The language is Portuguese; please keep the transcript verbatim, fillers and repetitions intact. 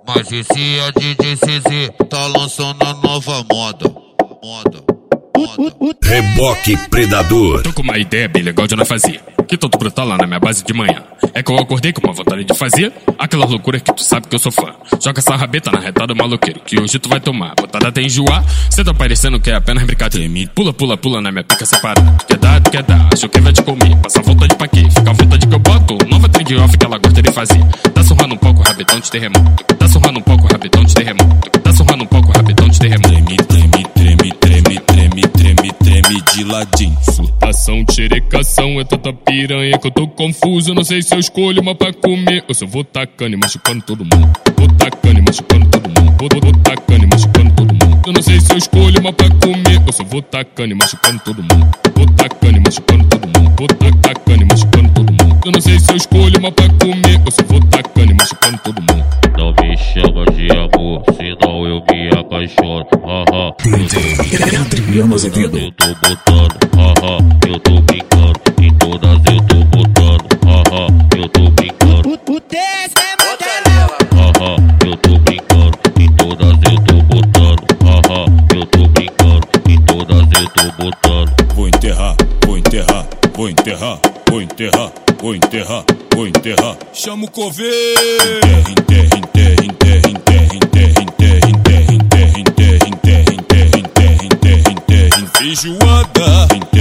Mas esse é D J C Z, tá lançando a nova moda. Moda. Moda. Reboque Predador. Tô com uma ideia bem legal de nós fazer, que todo brotar lá na minha base de manhã. É que eu acordei com uma vontade de fazer aquela loucura que tu sabe que eu sou fã. Joga essa rabeta na retada maloqueiro, que hoje tu vai tomar. Botada até enjoar, cê tá parecendo que é apenas brincadeira. Pula, pula, pula na minha pica separada. Tu quer dar, tu quer dar, acho que vai te comer. Passa a vontade pra quê? Fica a vontade que eu boto. Nova trend off que ela gosta de fazer. Tá surrando um pouco o rabetão de terremoto. Tá surrando um pouco o rabetão de terremoto. Tá surrando um pouco o rabetão de terremoto. Treme, treme, treme, treme, treme, treme, treme de ladinho. Surtação, xerecação, é tanta piranha que eu tô confuso. Não sei se eu escolho uma pra comer ou se eu vou tacando e machucando todo mundo. Vou tacando e machucando todo mundo. Vou, vou tacando e machucando todo mundo. Eu não sei se eu escolho uma pra comer ou se eu vou tacando e machucando todo mundo. Vou tacando e machucando todo mundo. Vou tacando e machucando todo mundo. Eu não sei se eu escolho uma pra comer ou se eu vou tacando e machucando todo mundo. Não me chama de amor, senão eu me apaixono. Haha, eu tô botando, haha, eu tô brincando. Em todas eu tô botando, haha, eu tô brincando. O desse é modelão. Haha, eu tô brincando. Em todas eu tô botando, haha, eu tô brincando. Em todas eu tô botando. Vou enterrar, vou enterrar, vou enterrar, vou enterrar, vou enterrar, vou enterrar. Chama o coveiro. Enterra, enterra, enterra, enterra, enterra, enterra, enterra, enterra, enterra, enterra, enterra, enterra, enterra, enterra, enterra, enterra, enterra,